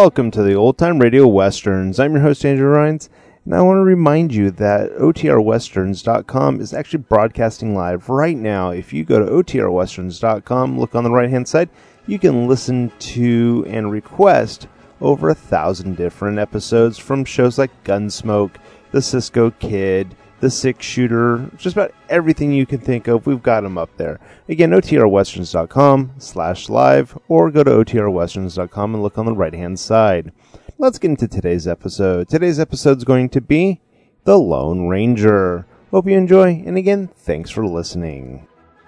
Welcome to the Old Time Radio Westerns. I'm your host, Andrew Rines, and I want to remind you that OTRWesterns.com is actually broadcasting live right now. If you go to OTRWesterns.com, look on the right-hand side, you can listen to and request over 1,000 different episodes from shows like Gunsmoke, The Cisco Kid, The Six Shooter, just about everything you can think of, we've got them up there. Again, OTRWesterns.com/live, or go to OTRWesterns.com and look on the right-hand side. Let's get into today's episode. Today's episode is going to be The Lone Ranger. Hope you enjoy, and again, thanks for listening.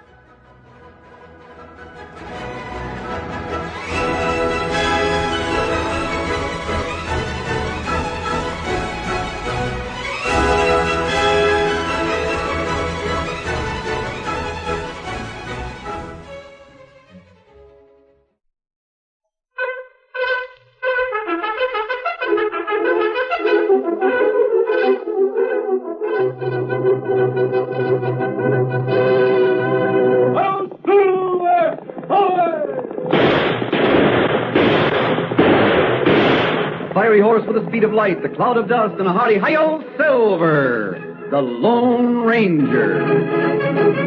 Horse with the speed of light, the cloud of dust, and a hearty hi-yo Silver, the Lone Ranger.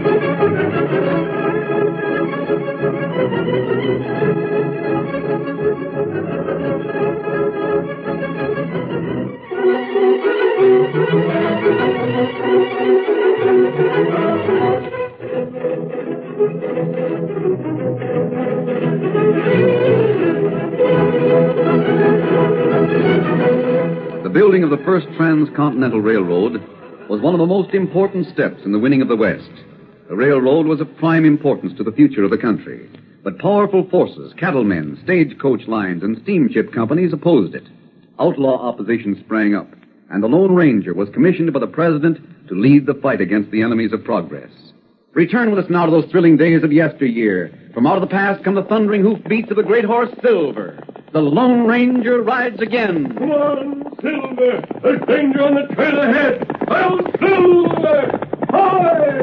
The building of the first transcontinental railroad was one of the most important steps in the winning of the West. The railroad was of prime importance to the future of the country. But powerful forces, cattlemen, stagecoach lines, and steamship companies opposed it. Outlaw opposition sprang up, and the Lone Ranger was commissioned by the President to lead the fight against the enemies of progress. Return with us now to those thrilling days of yesteryear. From out of the past come the thundering hoofbeats of the great horse Silver. The Lone Ranger rides again. Come on, Silver! There's danger on the trail ahead! I'll Silver! Hi!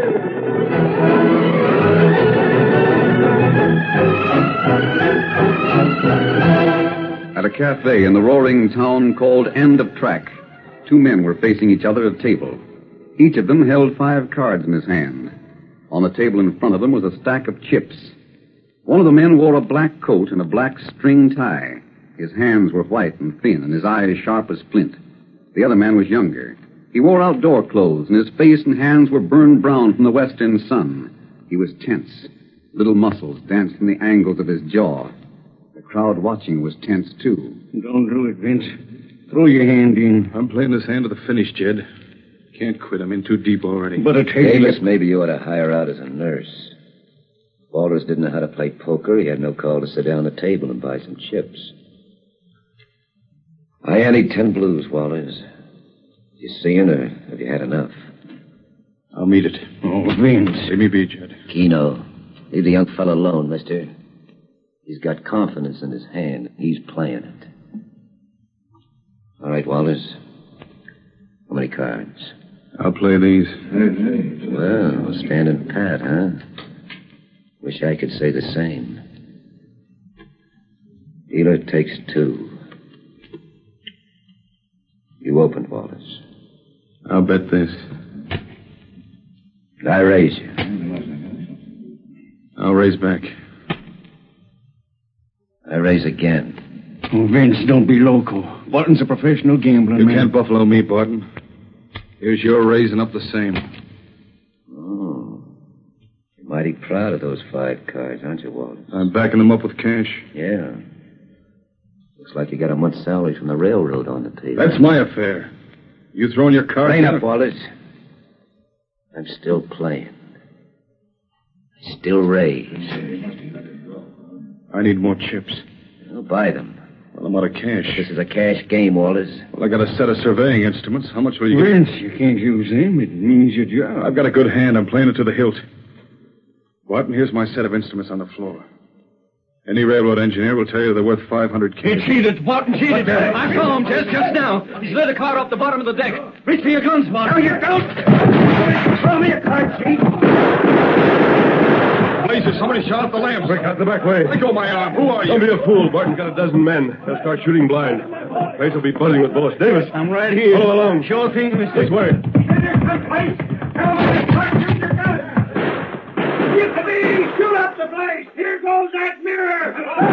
At a cafe in the roaring town called End of Track, two men were facing each other at a table. Each of them held 5 cards in his hand. On the table in front of them was a stack of chips. One of the men wore a black coat and a black string tie. His hands were white and thin, and his eyes sharp as flint. The other man was younger. He wore outdoor clothes, and his face and hands were burned brown from the western sun. He was tense. Little muscles danced in the angles of his jaw. The crowd watching was tense, too. Don't do it, Vince. Throw your hand in. I'm playing this hand to the finish, Jed. Can't quit. I'm in too deep already. But Davis, maybe you ought to hire out as a nurse. Walters didn't know how to play poker. He had no call to sit down at the table and buy some chips. I ante 10 blues, Walters. You seeing, or have you had enough? I'll meet it. Oh, Vince. Leave me be, Jed. Keno, leave the young fellow alone, mister. He's got confidence in his hand. He's playing it. All right, Walters. How many cards? I'll play these. Well, standing pat, huh? Wish I could say the same. Dealer takes 2. You opened, Walters. I'll bet this. I raise you. I'll raise back. I raise again. Oh, Vince, don't be loco. Barton's a professional gambler, You man. can't buffalo me, Barton. Here's your raising up the same. Oh. You're mighty proud of those 5 cards, aren't you, Walters? I'm backing them up with cash. Yeah. Looks like you got a month's salary from the railroad on the table. That's my affair. You throwing your cards Rain in? up, Walters. I'm still playing. I still raise. I need more chips. I'll buy them. Well, I'm out of cash. This is a cash game, Walters. Well, I got a set of surveying instruments. How much will you Vince, you can't use them. It means your job. I've got a good hand. I'm playing it to the hilt. Barton, here's my set of instruments on the floor. Any railroad engineer will tell you they're worth 500 cash. He cheated. Barton cheated. I saw him just now. He's led a car off the bottom of the deck. Reach for your guns, Mark. Throw your guns. Throw me a card, Chief. blazes, somebody shot out the lamp. Quick, out the back way. Let go of my arm. Who are you? Don't be a fool. Barton's got a dozen men. They'll start shooting blind. The place will be buzzing with bullets. Davis. I'm right here. Follow along. Sure thing, Mr. This way. Shoot up the place! Here goes that mirror!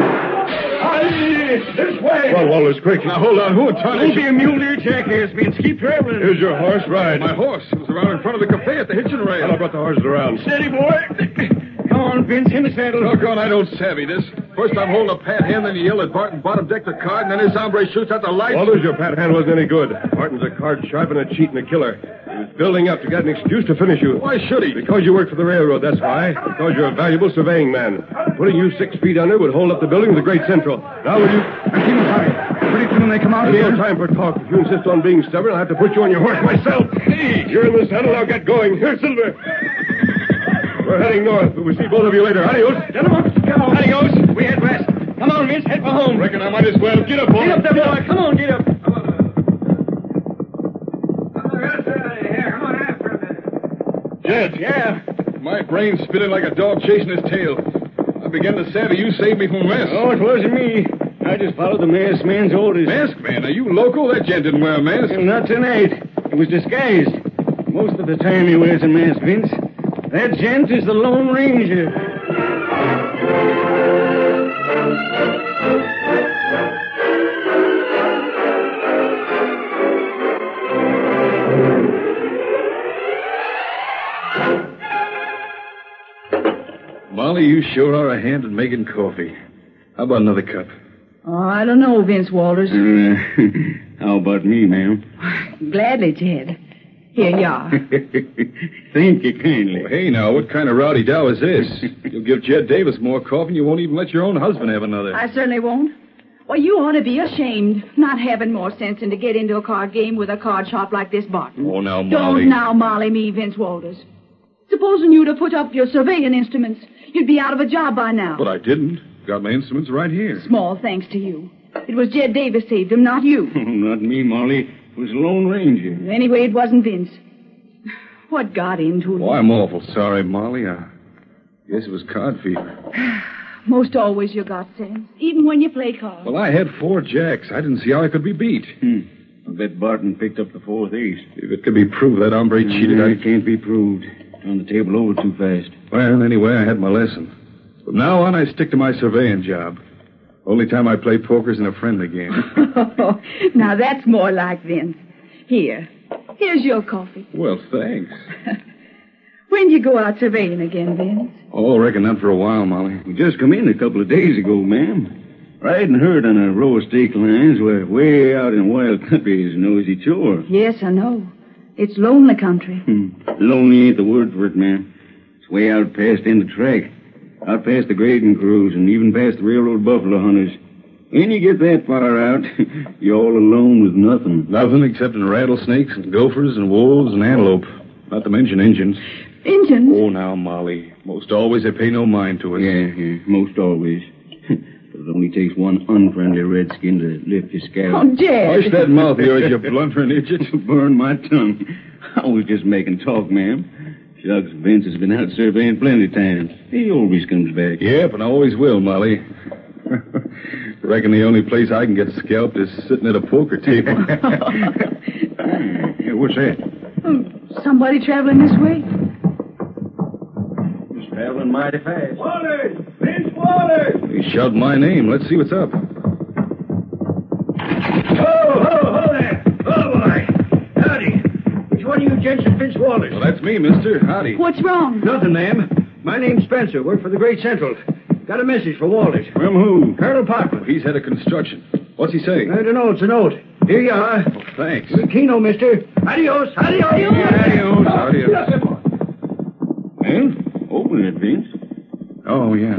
This way! Well, Walters, quick. Now, hold on. Who would try Don't to be a mule deer jackass, Vince. Keep traveling. Here's your horse. Ride. My horse. It was around in front of the cafe at the hitching rail. I brought the horses around. Steady, boy. Come on, Vince. In the saddle. Doggone, I don't savvy this. First I'm holding a pat hand, then you yell at Barton bottom deck the card, and then this hombre shoots out the lights. Walters, your pat hand wasn't any good. Barton's a card sharp and a cheat and a killer. He was building up to get an excuse to finish you. Why should he? Because you work for the railroad, that's why. Because you're a valuable surveying man. Putting you 6 feet under would hold up the building of the Great Central. Now will you... Keep them high. Pretty soon they come out There's here. no time for talk. If you insist on being stubborn, I'll have to put you on your horse myself. Hey, you're in the saddle. I'll get going. Here, Silver. We're heading north, but we'll see both of you later. Adios. Gentlemen, adios. We head west. Come on, Vince. Head for home. Reckon I might as well. Get up, boy. Get up there, boy. Come on, get up. Jed. Yeah. My brain's spinning like a dog chasing his tail. I began to savvy you saved me from a mess. Oh, it wasn't me. I just followed the masked man's orders. Mask man? Are you local? That gent didn't wear a mask. Not tonight. It was disguised. Most of the time he wears a mask, Vince. That gent is the Lone Ranger. Molly, you sure are a hand at making coffee. How about another cup? Oh, I don't know, Vince Walters. How about me, ma'am? Gladly, Jed. Here you are. Thank you kindly. Well, hey, now, what kind of rowdy dow is this? You'll give Jed Davis more coffee and you won't even let your own husband have another. I certainly won't. Well, you ought to be ashamed, not having more sense than to get into a card game with a card shop like this, Barton. Oh, now, Molly. Don't now Molly me, Vince Walters. Supposing you'd have put up your surveying instruments, you'd be out of a job by now. But I didn't. Got my instruments right here. Small thanks to you. It was Jed Davis saved him, not you. Not me, Molly. It was the Lone Ranger. Anyway, it wasn't Vince. What got into him? Oh, I'm awful sorry, Molly. I guess it was card fever. Most always you got sense, even when you play cards. Well, I had 4 jacks. I didn't see how I could be beat. I bet Barton picked up the 4th ace. If it could be proved that hombre cheated, It can't be proved. Turned the table over too fast. Well, anyway, I had my lesson. From now on, I stick to my surveying job. Only time I play poker's in a friendly game. Now that's more like Vince. Here's your coffee. Well, thanks. When do you go out surveying again, Vince? Oh, reckon not for a while, Molly. We just come in a couple of days ago, ma'am. Riding herd on a row of stake lines where way out in wild country is no easy chore. Yes, I know. It's lonely country. Lonely ain't the word for it, ma'am. It's way out past end of track. Out past the grading crews and even past the railroad buffalo hunters. When you get that far out, you're all alone with nothing. Nothing except rattlesnakes and gophers and wolves and antelope. Not to mention Injuns. Injuns? Oh, now, Molly. Most always they pay no mind to us. Yeah, most always. But it only takes one unfriendly redskin to lift your scalp. Oh, Jed. Hush that mouth of yours, you blundering idiot. Burn my tongue. I was just making talk, ma'am. Shucks, Vince has been out surveying plenty of times. He always comes back. Yep, and I always will, Molly. Reckon the only place I can get scalped is sitting at a poker table. Hey, what's that? Somebody traveling this way? He's traveling mighty fast. Walters! Vince Walters! He shouted my name. Let's see what's up. Ho there! Oh, boy! Howdy. Which one of you gents is Vince Walters? Well, that's me, mister. Howdy. What's wrong? Nothing, ma'am. My name's Spencer. Work for the Great Central. Got a message for Walters. From who? Colonel Parkman. He's head of construction. What's he say? I don't know. It's a note. Here you are. Oh, thanks. Keno, mister. Adios. Adios. Adios. Adios. Well, open it, Vince. Oh, yeah.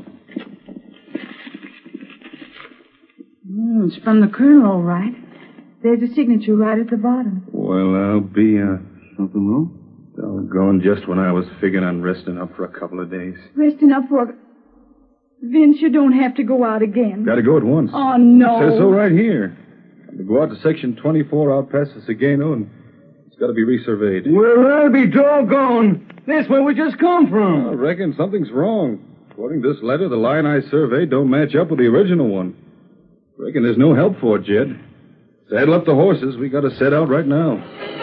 It's from the colonel, all right. There's a signature right at the bottom. Well, I'll be, Something wrong? doggone just when I was figuring on resting up for a couple of days. Resting up for... Vince, you don't have to go out again. Gotta go at once. Oh, no. It says so right here. To go out to section 24 out past the Sagano, and it's got to be resurveyed. Well, I'll be doggone. That's where we just come I from. reckon something's wrong. According to this letter, the line I surveyed don't match up with the original one. Reckon there's no help for it, Jed. Saddle up the horses. We got to set out right now.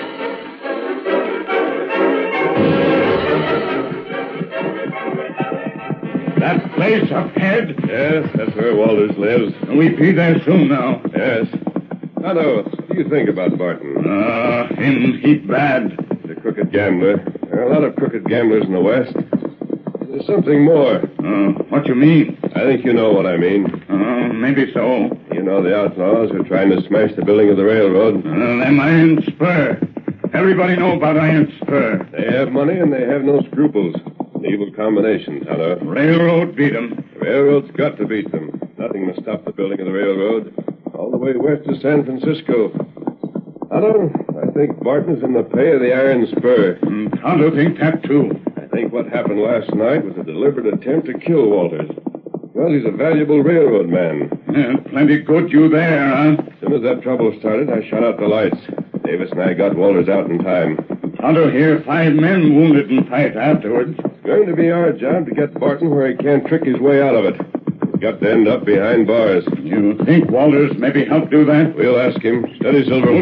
That place up ahead? Yes, that's where Walters lives. We be there soon now. Yes. Tonto, what do you think about Barton? Him heap bad. He's a crooked gambler. There are a lot of crooked gamblers in the West. There's something more. What you mean? I think you know what I mean. Maybe so. You know the outlaws who are trying to smash the building of the railroad. Them Iron Spur. Everybody know about Iron Spur. They have money and they have no scruples. An evil combination, Tonto. Railroad beat 'em. The railroad's got to beat them. Nothing must stop the building of the railroad. All the way west to San Francisco. Tonto, I think Barton's in the pay of the Iron Spur. Tonto think that, too. I think what happened last night was a deliberate attempt to kill Walters. Well, he's a valuable railroad man. Plenty good you there, huh? As soon as that trouble started, I shut out the lights. Davis and I got Walters out in time. Tonto here, 5 men wounded in fight afterwards. It's going to be our job to get Barton where he can't trick his way out of it. He's got to end up behind bars. You think Walters maybe help do that? We'll ask him. Steady, Silver.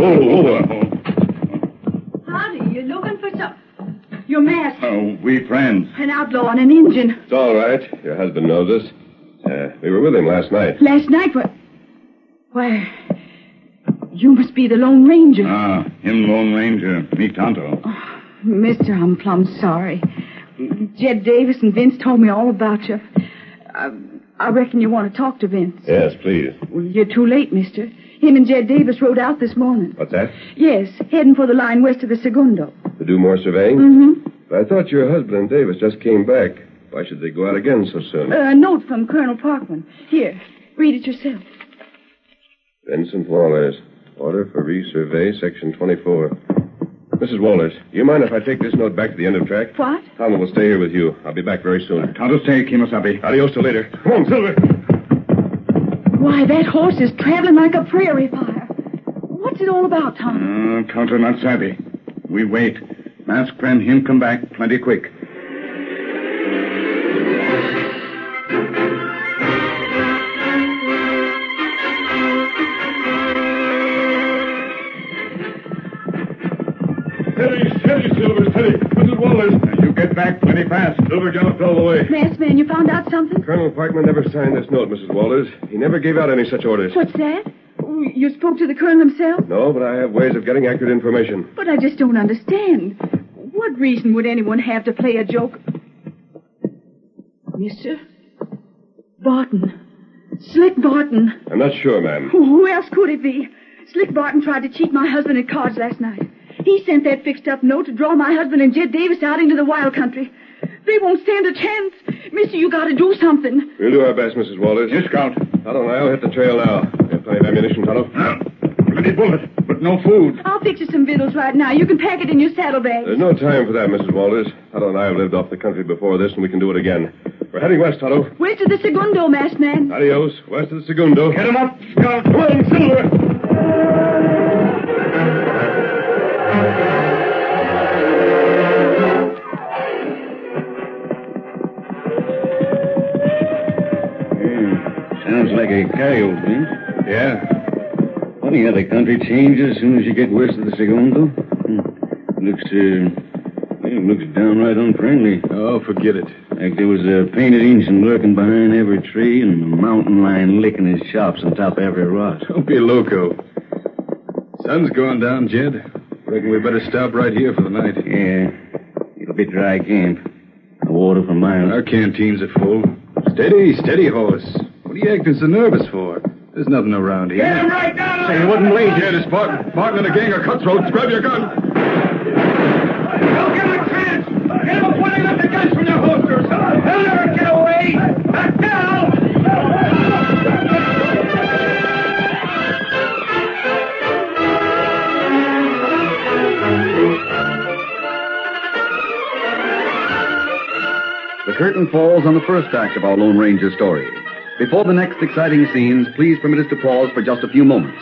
Howdy, you looking for some... Your mask. Oh, we friends. An outlaw and an Indian. It's all right. Your husband knows us. We were with him last night. Last night, what? Why, you must be the Lone Ranger. Him Lone Ranger. Me Tonto. Oh, mister, I'm plumb sorry. Jed Davis and Vince told me all about you. I reckon you want to talk to Vince. Yes, please. Well, you're too late, mister. Him and Jed Davis rode out this morning. What's that? Yes, heading for the line west of the Segundo. To do more surveying? Mm-hmm. But I thought your husband and Davis just came back. Why should they go out again so soon? A note from Colonel Parkman. Here, read it yourself. Vincent Walters. Order for resurvey, Section 24. Mrs. Walters, do you mind if I take this note back to the end of track? What? Tonto will stay here with you. I'll be back very soon. Tonto stay, Kimosabe. Adios till later. Come on, Silver. Why, that horse is traveling like a prairie fire. What's it all about, Tom? Tonto not savvy. We wait. Mask friend him come back plenty quick. Steady, Silver, steady. Mrs. Walters. You get back plenty fast. Silver galloped all the way. Masked man, you found out something? Colonel Parkman never signed this note, Mrs. Walters. He never gave out any such orders. What's that? You spoke to the colonel himself? No, but I have ways of getting accurate information. But I just don't understand. What reason would anyone have to play a joke? Mister? Barton. Slick Barton. I'm not sure, ma'am. Who else could it be? Slick Barton tried to cheat my husband at cards last night. He sent that fixed-up note to draw my husband and Jed Davis out into the wild country. They won't stand a chance. Mister, you got to do something. We'll do our best, Mrs. Walters. Yes, Scout. Tonto and I'll hit the trail now. We have plenty of ammunition, Tonto. Plenty bullets, but no food. I'll fix you some victuals right now. You can pack it in your saddlebag. There's no time for that, Mrs. Walters. Tonto and I have lived off the country before this, and we can do it again. We're heading west, Tonto. West of the Segundo, masked man. Adios. West of the Segundo. Get him up, Scout. Come on, Silver. Sounds like a coyote, Vince. Yeah. Funny how the country changes as soon as you get west of the Segundo. Looks downright unfriendly. Oh, forget it. Like there was a painted Injun lurking behind every tree and a mountain lion licking his chops on top of every rock. Don't be loco. Sun's going down, Jed. Reckon we better stop right here for the night. Yeah. It'll be dry camp. No water for miles. Our canteens are full. Steady, horse. What are you acting so nervous for? There's nothing around here. Get him right down! Say, you wouldn't leave here. This Barton and a gang of cutthroats. Grab your gun. Don't give him a chance! Get him pointing up the guns from their holsters! He'll never get away! Back down! The curtain falls on the first act of our Lone Ranger story. Before the next exciting scenes, please permit us to pause for just a few moments.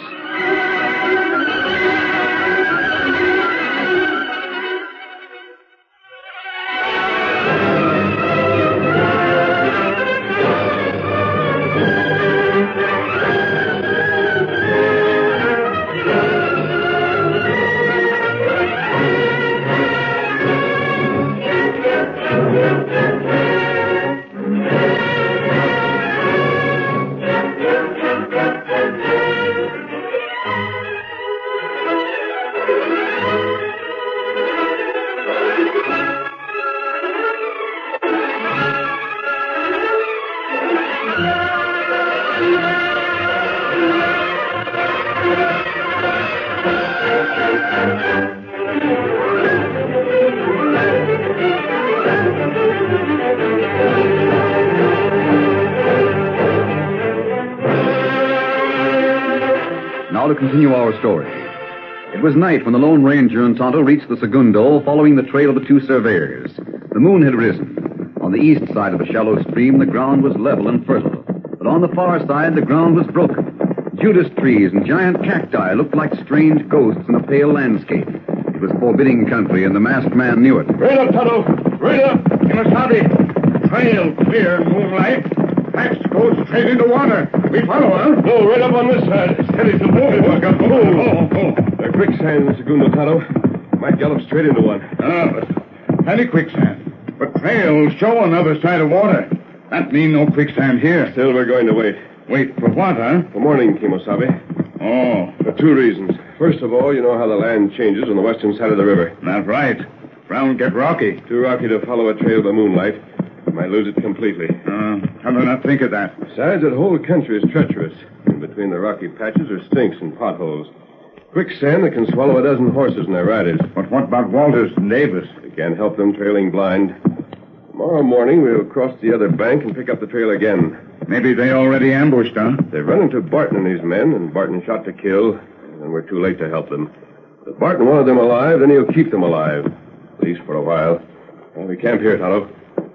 Now to continue our story. It was night when the Lone Ranger and Tonto reached the Segundo, following the trail of the two surveyors. The moon had risen. On the east side of the shallow stream, the ground was level and fertile. But on the far side, the ground was broken. Judas trees and giant cacti looked like strange ghosts in a pale landscape. It was forbidding country, and the masked man knew it. Right up, Tonto. Right up. Kimasabi. Trail clear, moonlight. Tracks go straight into water. We follow, huh? No, right up on this side. Steady, Silver. They're quicksand, Segundo, Tonto. Might gallop straight into one. But plenty quicksand. But trails show on the other side of water. That mean no quicksand here. Still, we're going to wait. Wait for what, huh? For morning, Kimosabe. Oh, For two reasons. First of all, you know how the land changes on the western side of the river. that's right. Ground get rocky. Too rocky to follow a trail by moonlight. You might lose it completely. How do I not think of that? Besides, that whole country is treacherous. In between the rocky patches are stinks and potholes. Quicksand that can swallow a dozen horses and their riders. But what about Walters and Davis? We can't help them trailing blind. Tomorrow morning, we'll cross the other bank and pick up the trail again. Maybe they already ambushed, huh? They've run into Barton and his men, and Barton shot to kill, and we're too late to help them. If Barton wanted them alive, then he'll keep them alive. At least for a while. Well, we camp here, Tonto.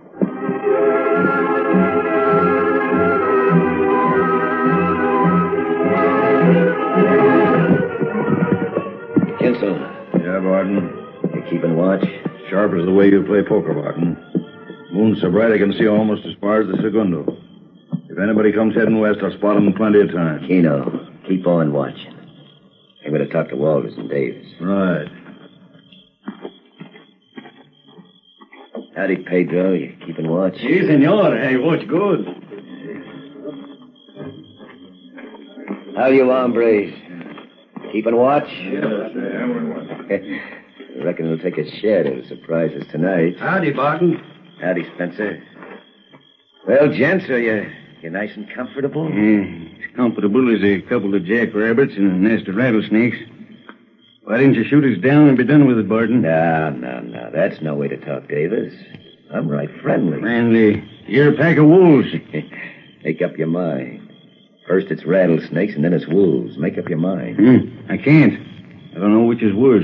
Kinsel, Yeah, Barton. you keeping watch? Sharp as the way you play poker, Barton. Moon's so bright I can see almost as far as the Segundo. If anybody comes heading west, I'll spot them in plenty of time. Keno, keep on watching. I'm going to talk to Walters and Davis. Right. Howdy, Pedro. You keeping watch? Si, senor. Hey, watch good. How you hombres? Keeping watch? Yes, I reckon it'll take a share to surprise us tonight. Howdy, Barton. Howdy, Spencer. Well, gents, are you nice and comfortable? As comfortable as a couple of jackrabbits and a nest of rattlesnakes. Why didn't you shoot us down and be done with it, Barton? No. That's no way to talk, Davis. I'm right friendly. And you're a pack of wolves. Make up your mind. First it's rattlesnakes, and then it's wolves. Make up your mind. I can't. I don't know which is worse.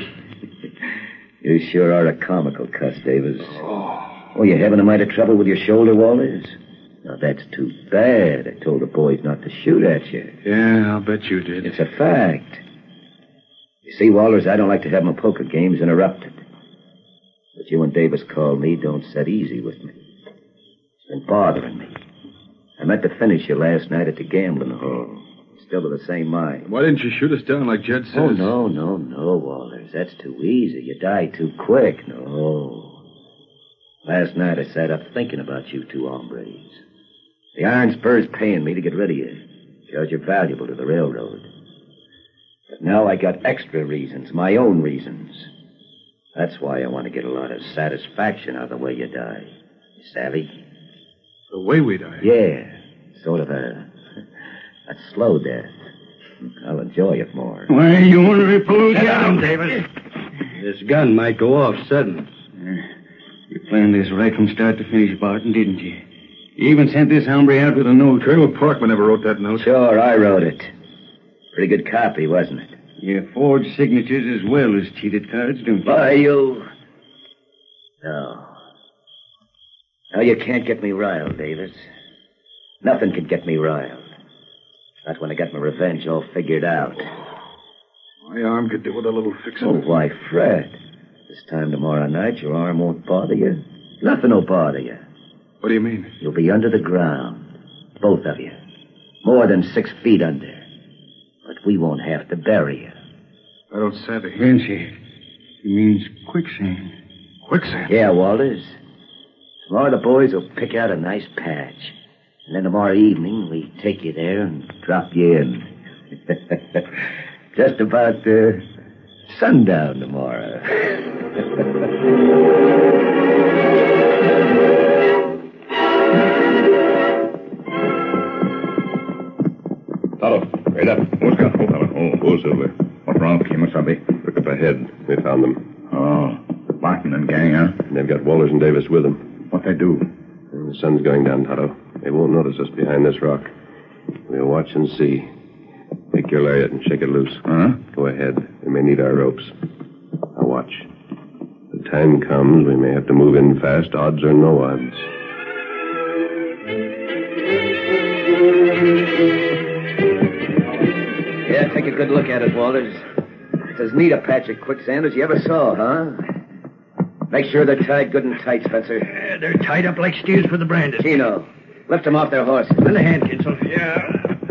You sure are a comical cuss, Davis. Oh, you having a mite of trouble with your shoulder, Walters? Now, that's too bad. I told the boys not to shoot at you. Yeah, I'll bet you did. It's a fact. You see, Walters, I don't like to have my poker games interrupted. But you and Davis called me don't set easy with me. It's been bothering me. I meant to finish you last night at the gambling hall. Still of the same mind. Why didn't you shoot us down like Jed says? Oh, no, Walters. That's too easy. You die too quick. No. Last night I sat up thinking about you two hombres. The Iron Spur's paying me to get rid of you. Because you're valuable to the railroad. But now I got extra reasons, my own reasons. That's why I want to get a lot of satisfaction out of the way you die. You savvy? The way we die? Yeah. Sort of a slow death. I'll enjoy it more. Why, you want to repose down, Davis. This gun might go off sudden. You planned this right from start to finish, Barton, didn't you? You even sent this hombre out with a note. Trevor Porkman never wrote that note. Sure, I wrote it. Pretty good copy, wasn't it? You forged signatures as well as cheated cards, don't you? Why, you... No. No, you can't get me riled, Davis. Nothing can get me riled. Not when I got my revenge all figured out. My arm could do with a little fixing. Oh, why, Fred. This time tomorrow night, your arm won't bother you. Nothing will bother you. What do you mean? You'll be under the ground. Both of you. More than 6 feet under. But we won't have to bury you. I don't savvy. Fancy. He means quicksand. Quicksand? Yeah, Walters. Tomorrow the boys will pick out a nice patch. And then tomorrow evening, we take you there and drop you in. Just about sundown tomorrow. Tonto, right up. What's got? Oh, Silver. What's wrong, Kimasabi? Took the ahead. We found them. Oh, Barton and gang, huh? And they've got Walters and Davis with them. What they do? And the sun's going down, Tonto. They won't notice us behind this rock. We'll watch and see. Take your lariat and shake it loose. Huh? Go ahead. We may need our ropes. Now watch. When the time comes, we may have to move in fast, odds or no odds. Yeah, take a good look at it, Walters. It's as neat a patch of quicksand as you ever saw, huh? Make sure they're tied good and tight, Spencer. Yeah, they're tied up like steers for the branding. Tino, lift them off their horses. Lend a hand, Kinsel. Yeah.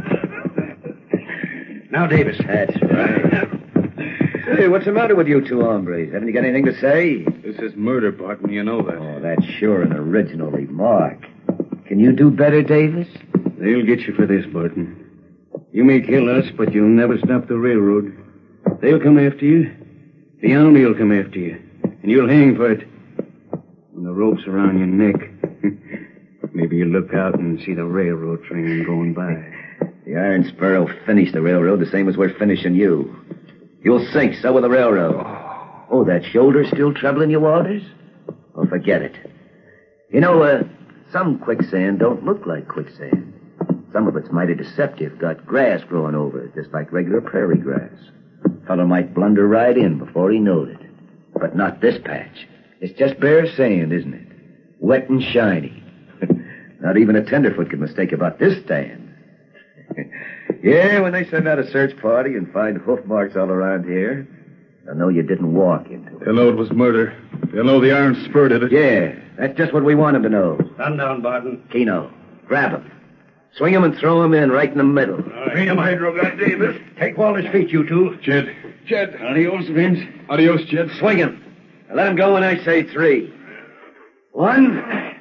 Now, Davis. That's right. Hey, what's the matter with you two hombres? Haven't you got anything to say? This is murder, Barton. You know that. Oh, that's sure an original remark. Can you do better, Davis? They'll get you for this, Barton. You may kill us, but you'll never stop the railroad. They'll come after you. The army will come after you. And you'll hang for it. When the rope's around your neck, maybe you'll look out and see the railroad train going by. The Iron Spur will finish the railroad the same as we're finishing you. You'll sink, so will the railroad. Oh, that shoulder still troubling you, Walters? Oh, forget it. You know, some quicksand don't look like quicksand. Some of it's mighty deceptive, got grass growing over it, just like regular prairie grass. Fellow might blunder right in before he knowed it. But not this patch. It's just bare sand, isn't it? Wet and shiny. Not even a tenderfoot could mistake about this stand. Yeah, when they send out a search party and find hoof marks all around here, they'll know you didn't walk into it. They'll know it was murder. They'll know the Iron Spur did it. Yeah, that's just what we want them to know. Stand down, Barton. Keno, grab him. Swing him and throw him in right in the middle. Bring him, Hydro, got Davis. Take Walter's feet, you two. Jed. Adios, Vince. Adios, Jed. Swing him. Now let him go when I say 3. 1,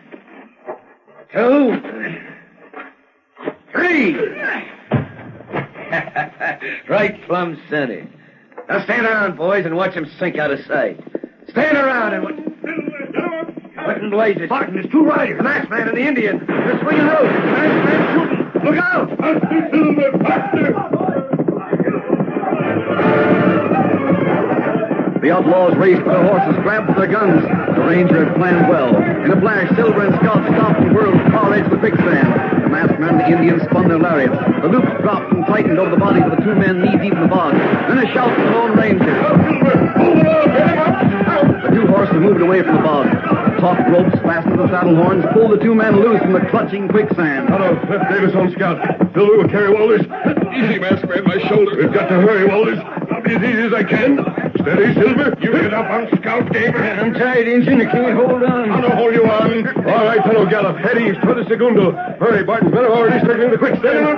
2, 3. Right plumb center. Now stand around, boys, and watch him sink out of sight. Stand around and watch. What in blazes? Barton, there's 2 riders. The masked man and the Indian. They're swinging loose. The masked man's shooting. Look out! The outlaws raced for their horses, grabbed for their guns. The ranger had planned well. In a flash, Silver and Scout stopped and whirled the far edge of the quicksand. The masked man and the Indians spun their lariats. The loops dropped and tightened over the bodies of the 2 men knee-deep in the bog. Then a shout from the Lone Ranger. The 2 horses moved away from the bog. Taut ropes fastened to the saddle horns pulled the 2 men loose from the clutching quicksand. Hello, left Davis on Scout. Silver will carry Walters. Easy, masked man, my shoulder. We've got to hurry, Walters. I'll be as easy as I can. Steady, Silver. You get up on Scout, Davis. I'm tired, Injun. I can't hold on. I'll hold you on. All right, fellow Gallop. Head east toward the Segundo. Hurry, Barton's men are already circling the quicksand.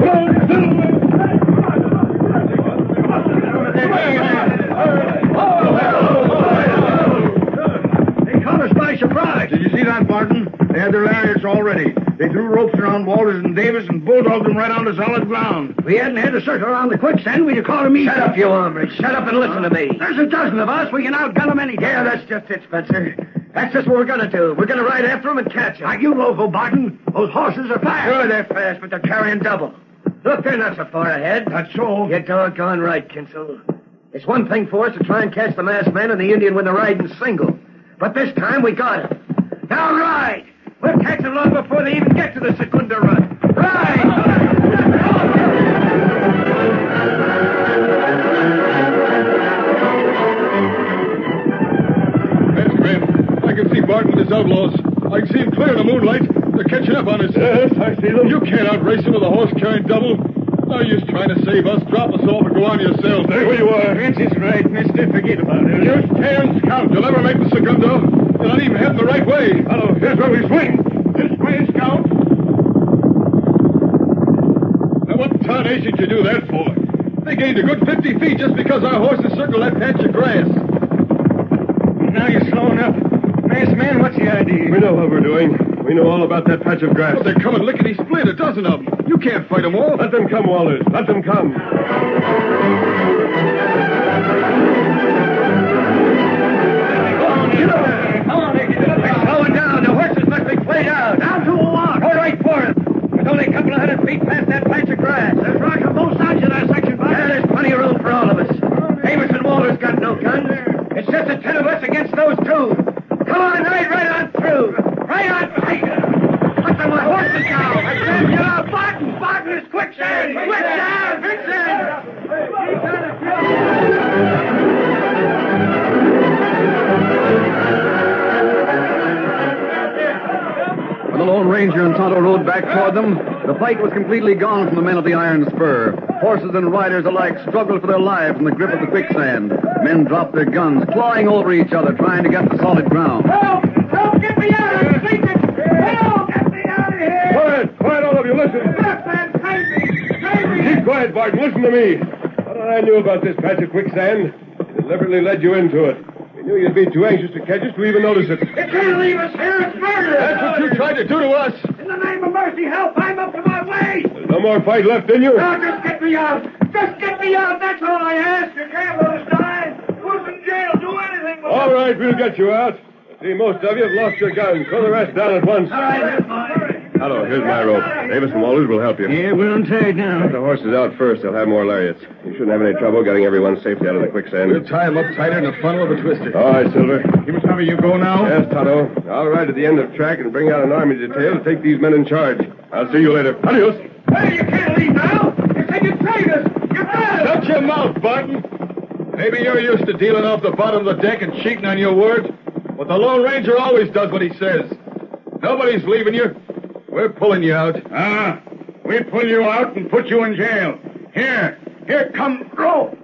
They caught us by surprise. Did you see that, Barton? They had their lariats all ready. They threw ropes around Walters and Davis and bulldogged them right onto solid ground. We hadn't had to circle around the quicksand. We'd have caught him easy. Shut up, you hombres. Shut up and listen to me. There's a dozen of us. We can outgun them any day. Yeah, that's just it, Spencer. That's just what we're going to do. We're going to ride after them and catch them. Like you loco, Barton. Those horses are fast. Sure, they're fast, but they're carrying double. Look, they're not so far ahead. That's so. You're doggone right, Kinsel. It's one thing for us to try and catch the masked man and the Indian when they're riding single. But this time we got him. Now ride! We'll catch them long before they even get to the Secunda Run. Ride! Masked man, I can see Barton and his outlaws. I can see him clear in the moonlight. They're catching up on us. Yes, I see them. You can't outrace them with a horse carrying double. No use trying to save us. Drop us off and go on yourself. Stay where you are. Vince is right, mister. Forget about it. You stay and scout. You'll never make the Segundo. You're not even heading the right way. Hello, here's where we swing. This way, Scout. Now, what tarnation did you do that for? They gained a good 50 feet just because our horses circled that patch of grass. Now you're slowing up. Masked man, what's the idea? We know what we're doing. We know all about that patch of grass. Well, they're coming lickety-split, a dozen of them. You can't fight them all. Let them come, Walters. Let them come. Come on, they're slowing down. The horses must be played out. Down to a walk. Go right for him. There's only a couple of 100 feet past that patch of grass. There's rock on both sides of that section, Bob. Yeah, there's plenty of room for all of us. Davis and Walters Tado's got no gun. It's just the 10 of us against those 2. Come on, ride right on through. Right on. What's on my horses now? I said, get out. Barton is quicksand. Quicksand. When the Lone Ranger and Tonto rode back toward them, the fight was completely gone from the men of the Iron Spur. Horses and riders alike struggled for their lives in the grip of the quicksand. Men dropped their guns, clawing over each other, trying to get to solid ground. Help! Help! Get me out of here! Help! Get me out of here! Quiet, all of you, listen. That man's crazy! Keep quiet, Barton. Listen to me. What I knew about this patch of quicksand deliberately led you into it. We knew you'd be too anxious to catch us to even notice it. You can't leave us here. It's murder! That's what you tried to do to us. In the name of mercy, help! I'm up to my waist! There's no more fight left in you. Now, just get me out! Just get me out! That's all I ask! You can't let us die! Put us in jail! Do anything with All right, we'll get you out. I see most of you have lost your guns. Throw the rest down at once. All right, Hello, here's my rope. Davis and Walters will help you. Yeah, we're untied now. Get the horses out first. They'll have more lariats. You shouldn't have any trouble getting everyone safely out of the quicksand. We'll tie him up tighter than a funnel of a twister. All right, Silver. Kimasabi, you go now? Yes, Tonto. I'll ride to the end of the track and bring out an army detail to take these men in charge. I'll see you later. Adios. Hey, you can't leave now! You said you'd save us! You better! Shut your mouth, Barton. Maybe you're used to dealing off the bottom of the deck and cheating on your word, but the Lone Ranger always does what he says. Nobody's leaving you. We're pulling you out. We pull you out and put you in jail. Here come rope.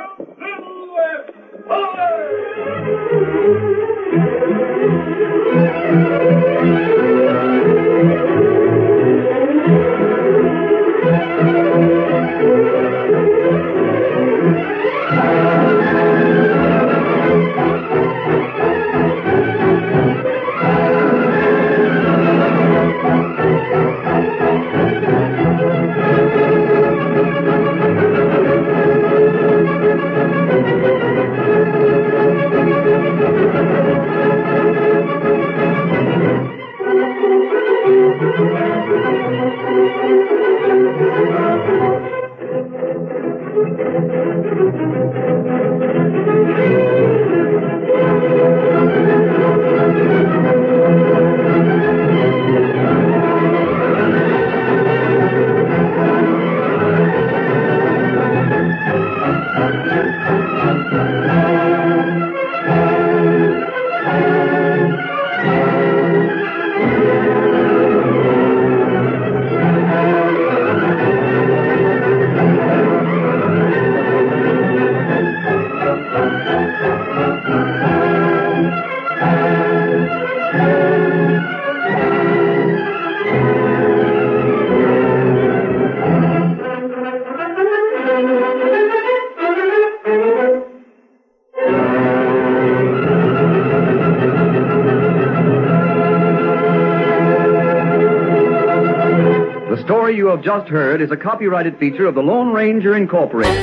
The story you have just heard is a copyrighted feature of the Lone Ranger Incorporated.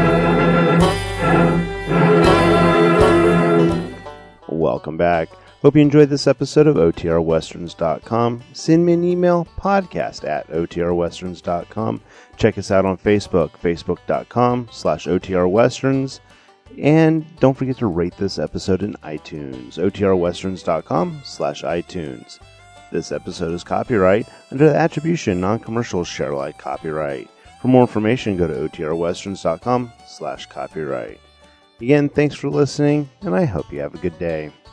Welcome back. Hope you enjoyed this episode of OTRWesterns.com. Send me an email, podcast@OTRWesterns.com. Check us out on Facebook, facebook.com/OTRWesterns. And don't forget to rate this episode in iTunes, OTRWesterns.com/iTunes. This episode is copyright under the attribution non-commercial share alike copyright. For more information, go to OTRWesterns.com/copyright. Again, thanks for listening, and I hope you have a good day.